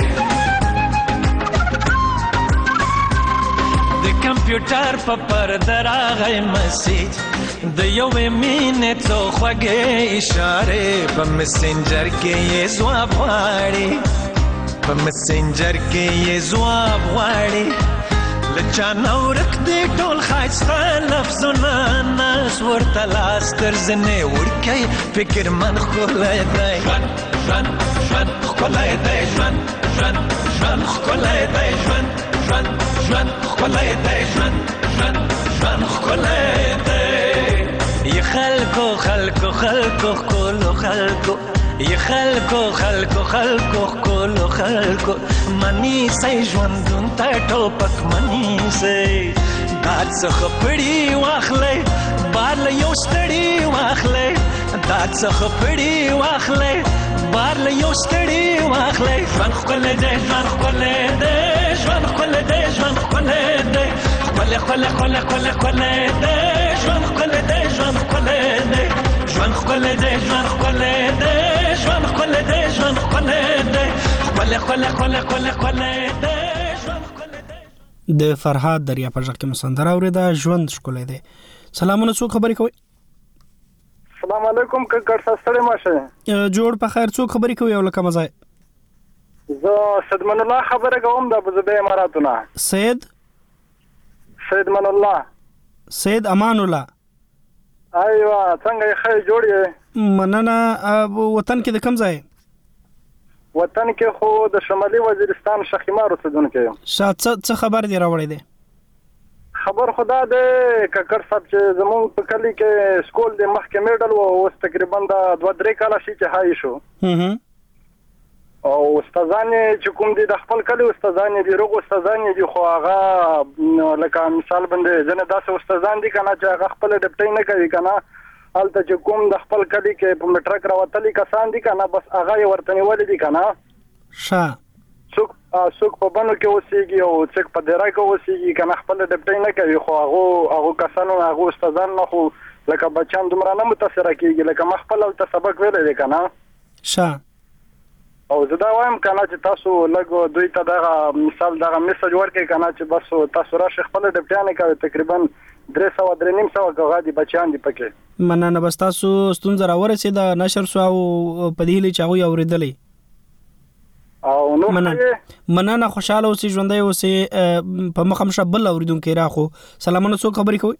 کمپیوټر په پرده راغی مسیج د یوې مینې څو خوږې اشارې په مسنجر کې یې ځواب غواړي په مسنجر کې یې ځواب غواړي له چا نه ورک دی ټول ښایسته لفظونه ناس ورته لاس تر زنې وړکی فکرمند ښکلی دی ژوند ژوند ژوند ښکلی دی ژوند ژوند ژوند ښکلی دی ژوند ژوند ژوند ښکلی دی ژوند ژوند ژوند ښکلی دی ی خلکو خلکو خلکو ښکلو خلکو ی خلکو خلکو خلکو ښکلو خلکو منیسئ ژوندون ته ټوپک منیسئ دا څخه پړي واخلئ بار له یو ستړي واخلئ دا څخه پړي واخلئ بار له یو ستړي واخلئ ژوند ښکلی دی ژوند ښکلی دی ژوند ښکلی دی ژوند ښکلی دی ښکلی ښکلی ښکلی ښکلی ښکلی دی ژوند ښکلی دی ژوند ښکلی دی ژوند ښکلی دی ژوند ښکلی دی ژوند ښکلی دی ژوند ښکلی دی ښکلی ښکلی ښکلی ښکلی ښکلی دی د فرهاد دریا په ژغ کې مو سندره اورېده ژوند ښکلی دی سلامونه څوک خبرې کوئ السلام علیکم ککړ ستړي ماشه جوړ په خیر څوک خبرې کوي او لکه مزای زه سید من الله خبره کوم د ابوظبي اماراتونه سید سید من الله سید امان الله ایوه څنګه یې ښه جوړ یې مننه وطن کې د کوم ځای وطن کې خو د شمالي وزیرستان شخیمار اوسېدونکی یم شا څه خبر دی راوړی دی خبر خدا دی ککړ صاحب چې زمونږ په کلي کې سکول د مخکې میډل و اوس تقریبا د دوه درې کاله شي چې هاي شو او استادان چې کوم دي د خپل کلي استادان دي روغ استادان دي خو هغه لکه مثال باندې ځنه داسې استادان دي کنه چې هغه خپل ډپټي نه کوي کنه الته چې کوم د خپل کلي کې په مټرک راوتلي کسان دي کنه بس هغه یې ورته نیولي دي کنه ښه څوک څوک په بنو کې اوسېږي او څوک په دره کې اوسېږي کنه خپل ډپټي نه کوي خو هغه هغه کسانو هغه استادان نه خو لکه بچان دومره نه متاثر کیږي لکه مخبل او سبق ویل دي کنه ښه او زه دا وایم کنه چې تاسو لګ دوی ته دا مثال دا میسج ورکړئ کنه چې بس تاسو راشي خپل ډپټیانه کوي تقریبا درې سو درې نیم سو غادي بچان دي پکې مننه بس تاسو ستونزه راورسې دا نشر سو او په دې لې چاوي اوریدلې او نو مننه خوشاله اوسې ژوندۍ اوسې په مخم شبل اوریدونکو راخو سلامونه څوک خبرې کوي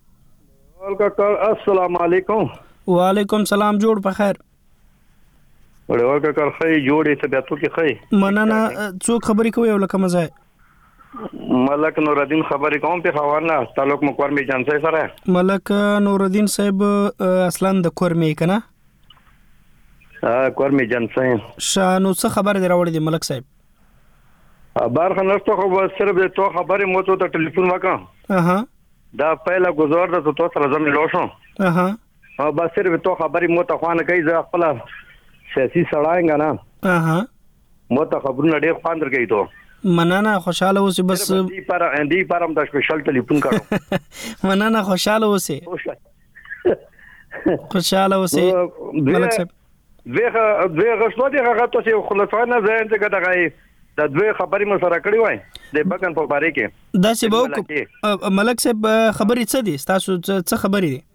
السلام علیکم وعلیکم سلام جوړ په خیر وړ ورکه کار خی جوړې طبيعتو کې خی مننه څوک خبرې کوي او لکه مزه ملک نور الدین خبرې کوم په حواله تعلق مکور می جان صاحب سره ملک نور الدین صاحب اصلا د کور می کنه ها کور می جان صاحب شانو څه خبر دی راوړی دی ملک صاحب بار خنرته خو صرف د تو خبرې مو ته ټلیفون وکړه اها دا پهلا گزار د تو سره زمي لوشو اها بس صرف تو خبرې مو ته خوانه کوي زه خپل سیاسي سړایم نه اها مو ته خبرونه ډېر خوان درګی ته مننه خوشاله اوسې بس دی پر اندی پرم د سپیشل ټلیفون کړو مننه خوشاله اوسې خوشاله اوسې ملک صاحب زه زه غوښتو دي هغه تاسو خلاصانه زه څنګه دغه د دوی خبرې مو سره کړی وای د بګن په باره کې دا څه به ملک صاحب خبرې څه دي تاسو څه خبرې دي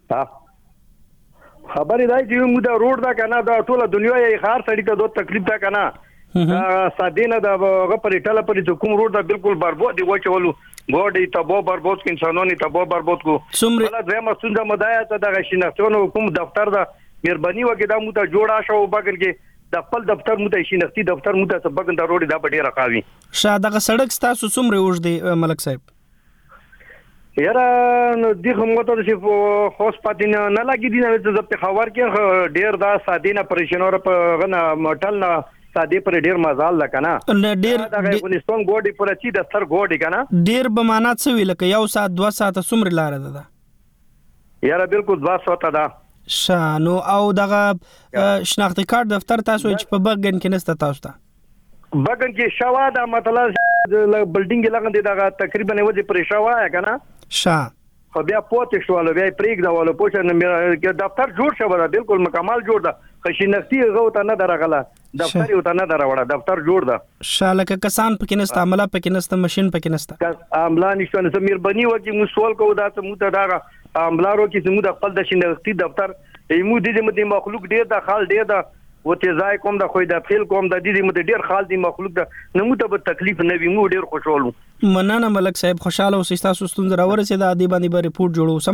خبرې دا چې موږ د روډ دا کنه دا ټوله دنیا یې خار سړی ته دوه تکلیف دا کنه سادینه دا غپرې ټاله پرې کوم روډ دا بالکل برباد دی وچولو ګوډي تبو برباد کې انسانونی تبو برباد کو څومره بل ځما څنګه مدایا ته د شناختونو کوم دفتر دا مهرباني وکړه دا موږ ته جوړا شو بګر کې د خپل دفتر مو ته شناختی دفتر مو ته سبګن دا روډي دا پټه راکاوي شاده سړک تاسو څومره وژ دی ملک صاحب یاره نو دغه مو ته چې خوش پاتین نه لګی دي نه د خبر کې ډیر دا سادینه پریشنور په غنه مټل نه ساده پر ډیر مزال لکنه ډیر د افغانستان ګوډي پر چې د ستر ګوډي کنه ډیر بمانات سوي لکه یو ساعت دوه ساعت څومره لار ده یاره بالکل دوه ساعت ده شانو او دغه شناختی کارت دفتر تاسو چې په بګن کې نسته تاسو ته بګن کې شوا دا مطلب بلډینګ لګن دي دا تقریبا وځي پر شوا کنه شا خو بیا پوتې شوالو بیا پریک دا والو پوښتنه مې دفتر جوړ شو دا بالکل مکمل جوړ ده خشینختی غوته نه درغله دفتر یو ته نه دروړه دفتر جوړ ده شالکه کسان پکې نسته عمله پکې نسته ماشين پکې نسته عمله نشته نو مهرباني وکي مو سوال کو دا ته مو ته دا عملارو کې زموږ د خپل د شناختی دفتر ایمو د دې مخلوق ډیر د خال ډیر د وته ځای کوم د خوې د فیل کوم د دې مو ډیر خال دی مخلوق د نو مو ته تکلیف نه وي مو ډیر خوشاله مننه ملک صاحب خوشاله اوسئ تاسو ستونزه راورسې د ادي باندې به ریپورت جوړو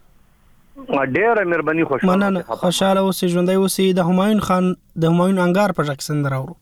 سمه ډیر مهرباني خوشاله مننه خوشاله اوسئ ژوندۍ اوسئ د همایون خان د همایون انګار په ځکه سند راوړو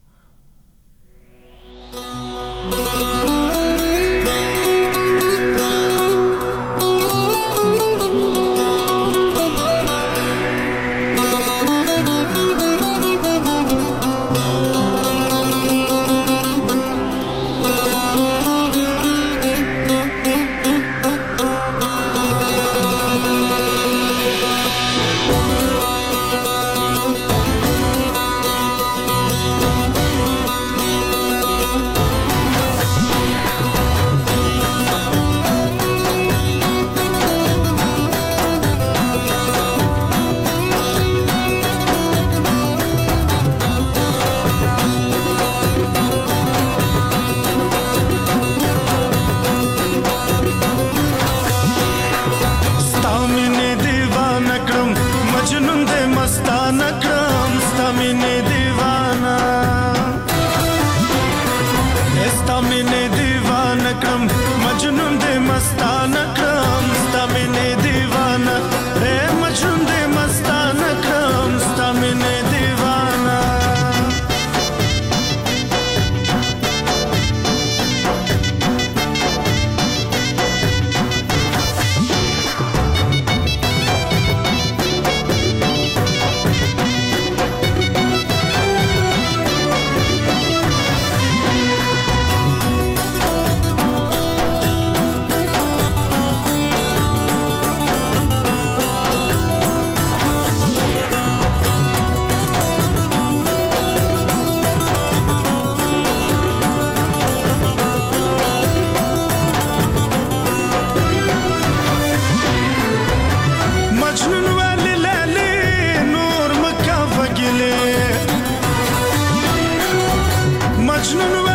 مجنون